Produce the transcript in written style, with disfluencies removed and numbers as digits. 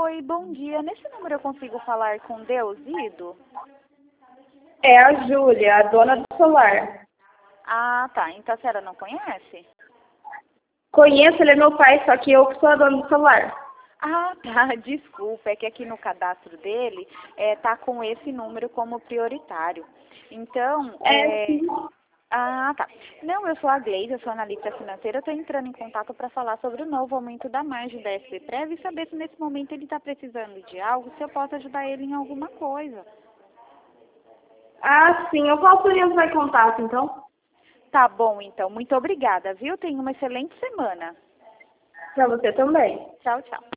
Oi, bom dia. Nesse número eu consigo falar com Deusido? É a Júlia, a dona do celular. Ah, tá. Então a senhora não conhece? Conheço, ele é meu pai, só que eu que sou a dona do celular. Ah, tá. Desculpa. É que aqui no cadastro dele tá com esse número como prioritário. Então, Sim. Ah, tá. Não, eu sou a Gleise, eu sou analista financeira. Eu estou entrando em contato para falar sobre o novo aumento da margem da SPPrev e saber se nesse momento ele está precisando de algo, se eu posso ajudar ele em alguma coisa. Sim, eu posso entrar em contato, então? Tá bom, então. Muito obrigada, viu? Tenha uma excelente semana. Pra você também. Tchau, tchau.